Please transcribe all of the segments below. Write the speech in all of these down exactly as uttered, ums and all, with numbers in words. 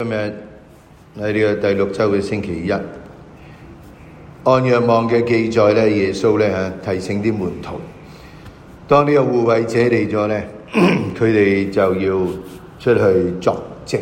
今日喺呢個第六週嘅星期一，按若望嘅記載咧，耶穌咧嚇提醒啲門徒，當呢個護衛者嚟咗咧，佢哋就要出去作證。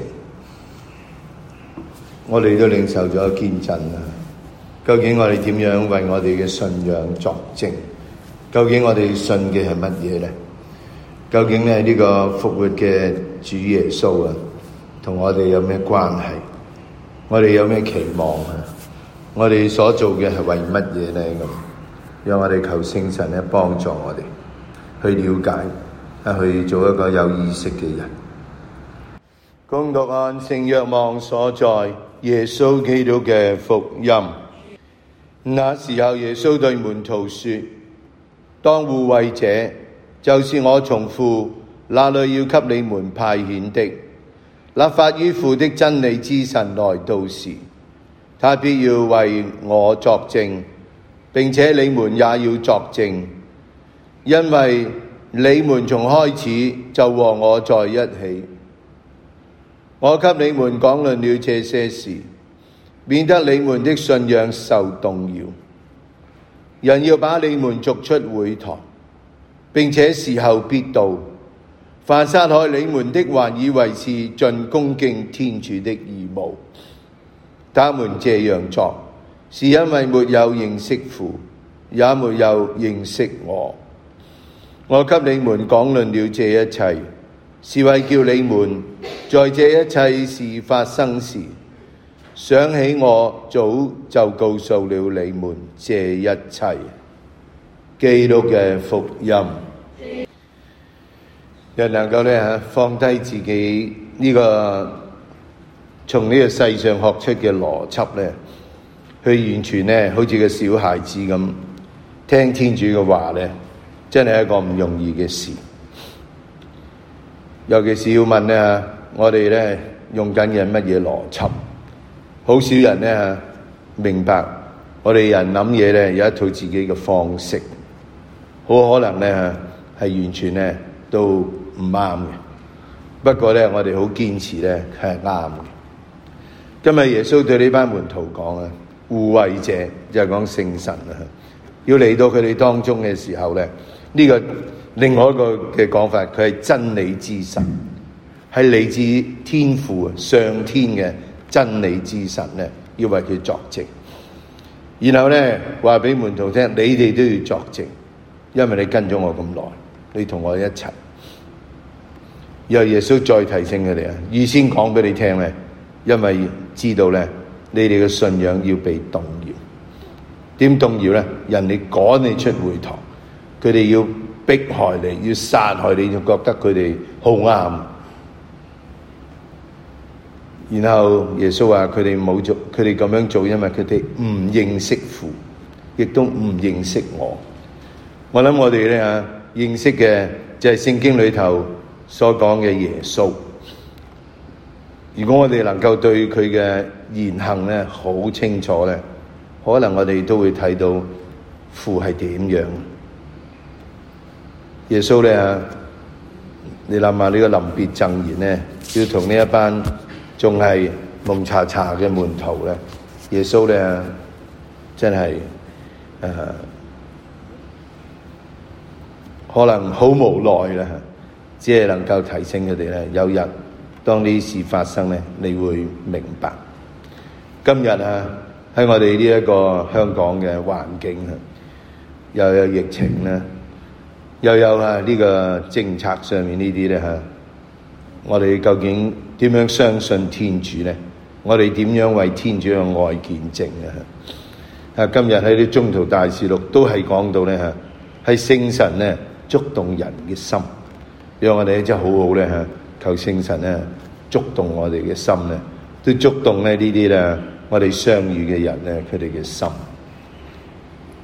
我哋都領受咗見證啦。究竟我哋點樣為我哋嘅信仰作證？究竟我哋信嘅係乜嘢咧？究竟咧呢個復活嘅主耶穌啊，同我哋有咩關係？我哋有咩期望啊？我哋所做嘅係為乜嘢咧？咁，讓我哋求聖神咧幫助我哋去了解，啊去做一個有意識嘅人。恭讀按聖若望所在耶穌基督嘅福音。那時候耶穌對門徒說：當護衛者，就是我從父那裏要給你們派遣的，那發於父的真理之神來到時，他必要為我作證，並且你們也要作證，因為你們從開始就和我在一起。我給你們講論了這些事，免得你們的信仰受動搖。人要把你們逐出會堂，並且時候必到，凡殺害你們的，還以為是盡恭敬天主的義務。他們這樣做，是因為沒有認識父，也沒有認識我。我給你們講論了這一切，是為叫你們在這一切事發生時，想起我早就告訴了你們這一切。基督嘅福音。人能夠咧放低自己呢個從呢個世上學出嘅邏輯咧，去完全咧好似個小孩子咁聽天主嘅話咧，真係一個唔容易嘅事。尤其是要問咧，我哋咧用緊嘅乜嘢邏輯？好少人咧明白，我哋人諗嘢咧有一套自己嘅方式，好可能咧係完全咧都唔啱嘅。不過咧，我哋好堅持咧係啱嘅。今日耶穌對呢班門徒講啊，護衛者就係講聖神啊，要嚟到佢哋當中嘅時候咧，呢個另外一個嘅講法，佢係真理之神，係嚟自天父上天嘅真理之神咧，要為佢作證。然後咧話俾門徒聽，你哋都要作證，因為你跟咗我咁耐，你同我一齊。然後耶穌再提醒佢哋啊，預先講俾你聽咧，因為知道咧你哋嘅信仰要被動搖。點動搖咧？人哋趕你出會堂，佢哋要迫害你，要殺害你，就覺得佢哋好啱。然後耶穌話佢哋冇做，佢哋咁樣做，因為佢哋唔認識父，亦都唔認識我。我諗我哋咧啊，認識嘅就係聖經裏頭所講嘅耶穌。如果我哋能夠對佢嘅言行咧好清楚咧，可能我哋都會睇到父係點樣。耶穌咧啊，你諗下呢個臨別贈言咧，要同呢一班仲係蒙查查嘅門徒咧，耶穌咧真係誒、呃，可能好無奈啦，只係能夠提醒佢哋咧，有日當呢事發生咧，你會明白。今日啊，喺我哋呢一個香港嘅環境啊，又有疫情啦，又有啊呢個政策上面呢啲咧嚇，我哋究竟點樣相信天主咧？我哋點樣為天主嘅愛見證咧？啊，今日喺啲宗徒大事錄都係講到咧嚇，係聖神咧觸動人嘅心，讓我哋真係好好咧嚇，求聖神咧觸動我哋嘅心咧，都觸動咧呢啲咧我哋相遇嘅人咧佢哋嘅心。